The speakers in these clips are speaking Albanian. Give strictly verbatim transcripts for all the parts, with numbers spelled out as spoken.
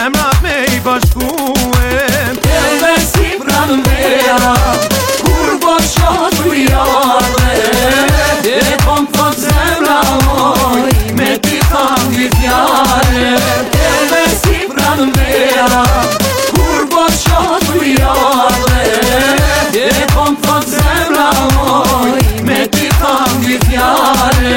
zemrat me i bashkuem. Edhe si pranë vera, kur po shotu jarë, e po m'thot zemra moj, me ty tham dy fjale. Edhe si pranë vera, kur po shotu jarë, e po m'thot zemra moj, me ty tham dy fjale.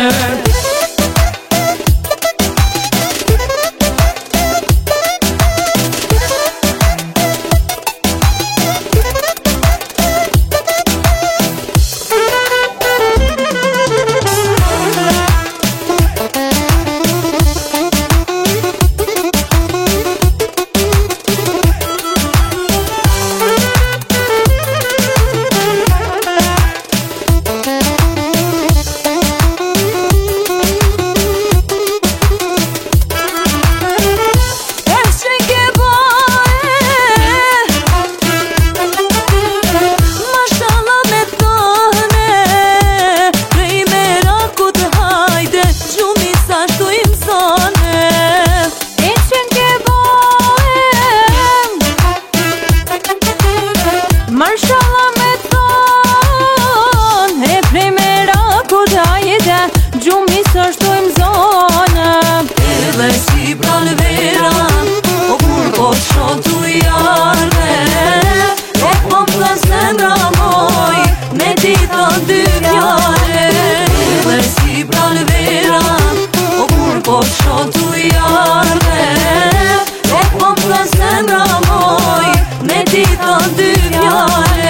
Marshallah me thon, e prej me rakut hajde, gjumi së shtojmë zone. Edhe si pranë vera, o kur po shotu jarë, e po m'thot zemra moj, me ty thot dy fjale. Edhe si pranë vera, o kur po shotu jarë, e po m'thot zemra moj, me ty thot dy fjale.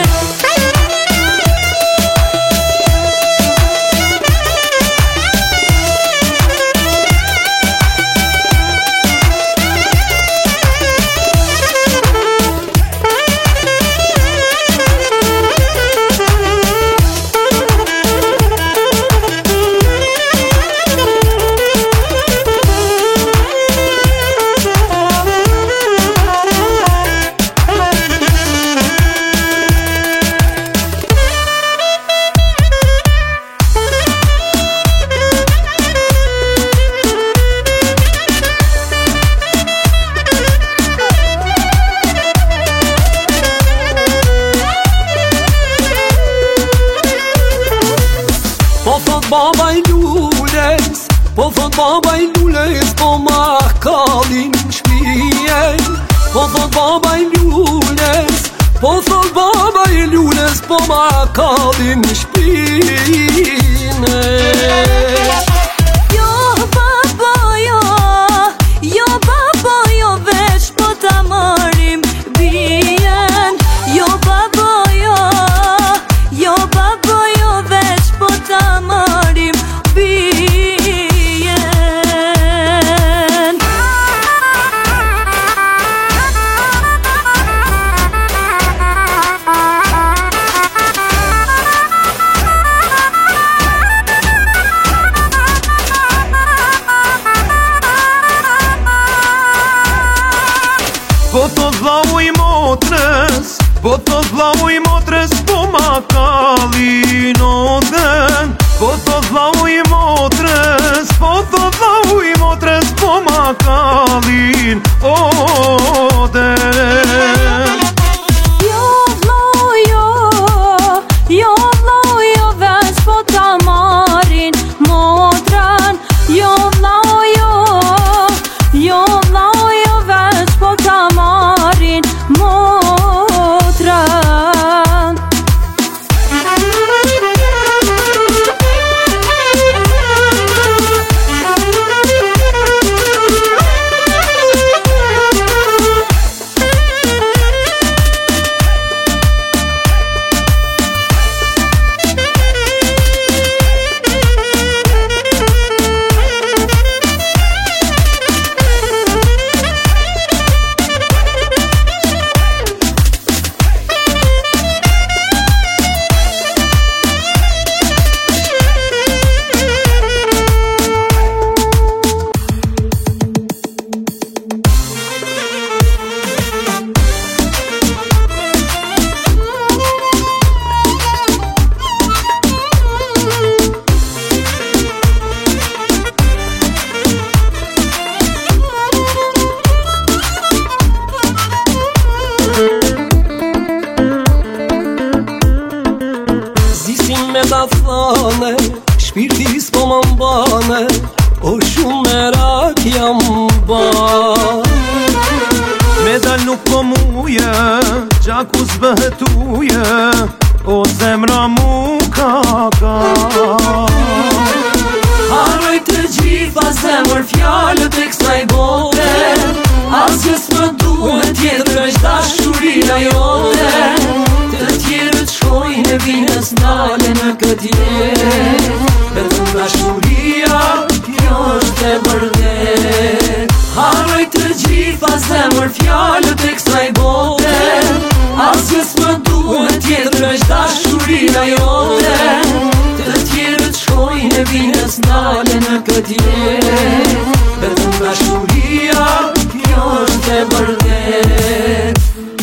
Po thot baba i lules, po thot baba i lules, po ma kallin shpijen. Po thot baba i lules, po thot baba i lules, po ma kallin shpijen. Jo baba jo, jo baba jo, veç po ta marim bien. Jo baba jo, jo baba jo, veç po ta marim bien. Po thot vllau i motrës, po thot vllau i motrës, po ma kallin oden. Po thot vllau i motrës, po thot vllau i motrës, po ma kallin oden. Jo vllau jo, jo vllau jo, veç po ta marin motran. Jo vllau jo, jo vllau jo, veç po ta marin motran. Me dal nuk po muje, gjaku zbëhetuje, o zemra mu ka ka. Haroj të gjitha zemër fjallët e kësaj bote, asgjës më duhet tjetër është dashuria jote. Të tjerët shkojnë e vinës nale në këtë jetë, vetëm dashuria, kjo është e vërtet. Haroj të gjitha zemër fjallët e kësaj bote, asgjës më duhet tjetër është dashuria jote. Të tjerët shkojnë e vinës nale në këtë jetë, vetëm dashuria, kjo është e vërtet.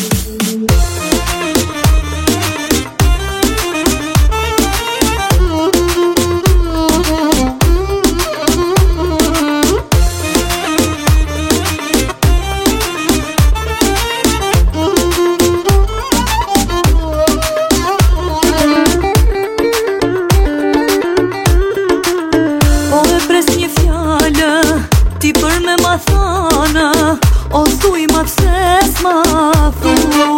Ti për me ma thana, o thuj ma pse s'ma thu.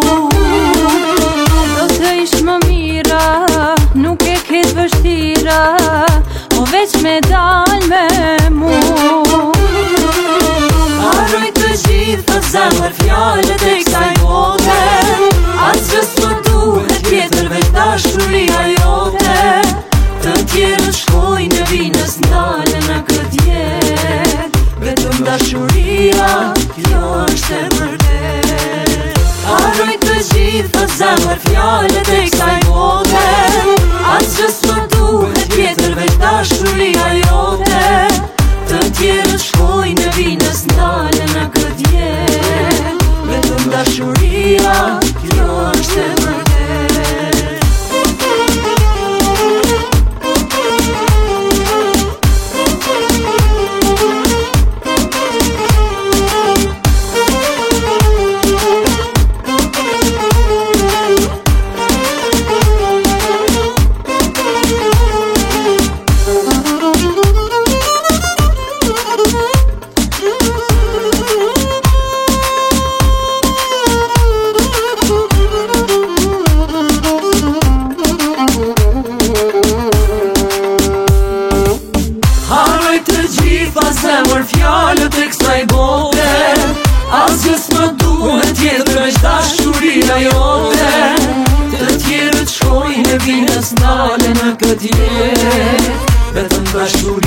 Do të ish më mira, nuk e ketë vështira, o veç me dal me mu. Haroj të gjitha zemër fjallët e kësaj bote, asgjës më duhet tjetër veç dashuria jote. Të tjerët shkojnë e vinës nale në këtë jetë, vetëm dashuria, kjo është e vërtet. Haroj të gjitha zemër fjallët e kësaj bote, asgjës më duhet tjetër veç dashuria jote. Të tjerët shkojnë e vinës nale në këtë jetë, vetëm dashuria, kjo është e vërtet. Zemër fjallët e kësaj bote, asgjës më duhet tjetër është dashuria jote. Të tjerët shkojnë e vinës nale në këtë jetë, vetëm dashuria